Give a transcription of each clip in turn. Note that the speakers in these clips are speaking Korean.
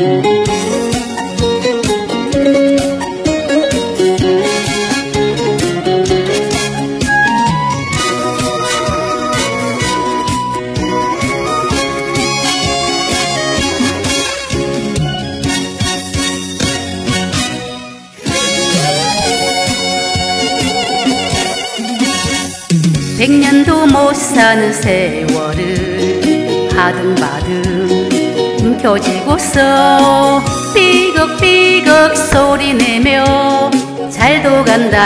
백년도 못 사는 세월을 아등바등 움켜쥐고서 삐걱삐걱 소리내며 잘도 간다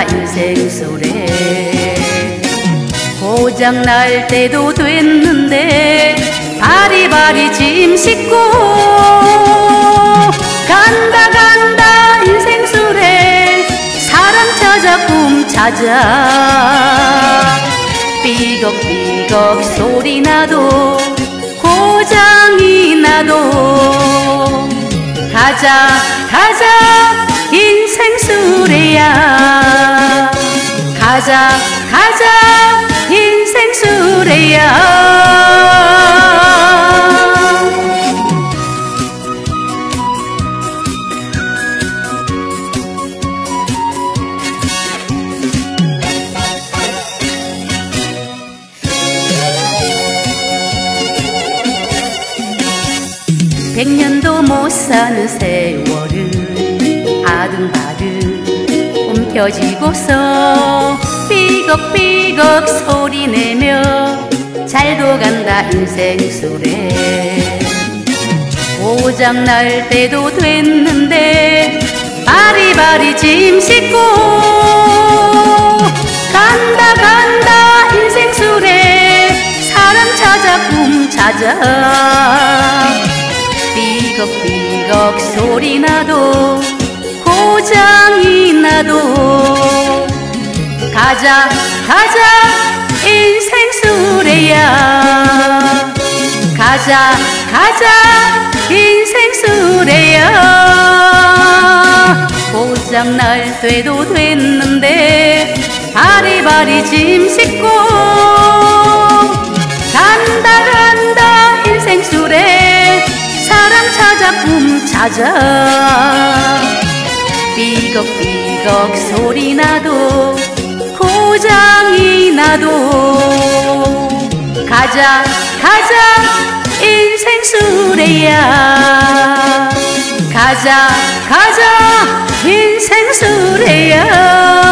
인생소래. 고장날 때도 됐는데 바리바리 짐 싣고 간다 인생소래. 사랑 찾아 꿈 찾아 삐걱삐걱 소리 나도 고장이 나도 가자 인생수레야. 가자 인생수레야. 백년도 못 사는 세월을 아등바등 움켜쥐고서 삐걱삐걱 소리내며 잘도 간다 인생소래. 고장날 때도 됐는데 바리바리 짐 싣고 간다 인생소래. 사람 찾아 꿈 찾아 삐걱삐걱 소리 나도 고장이 나도 가자 인생수레야. 가자 인생수레야. 고장날 때도 됐는데 바리바리 짐 싣고 간다 인생수레. 사랑 찾아 꿈 찾아 삐걱삐걱 소리 나도 고장이 나도 가자 인생수레야. 가자 인생수레야.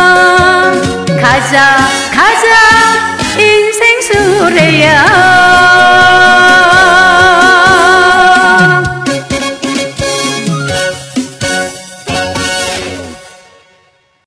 가자 인생수레야.